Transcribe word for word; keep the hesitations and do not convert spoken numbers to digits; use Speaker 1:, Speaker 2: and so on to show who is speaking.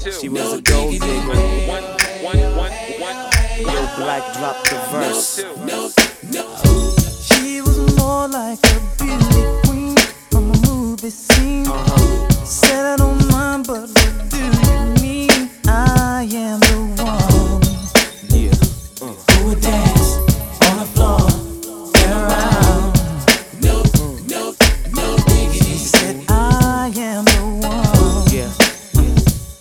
Speaker 1: She was a gold digger. Yo, Black dropped the verse.
Speaker 2: She was more like a beauty queen from a movie scene.
Speaker 1: Uh-huh.
Speaker 2: Said I don't mind, but what do you mean? I am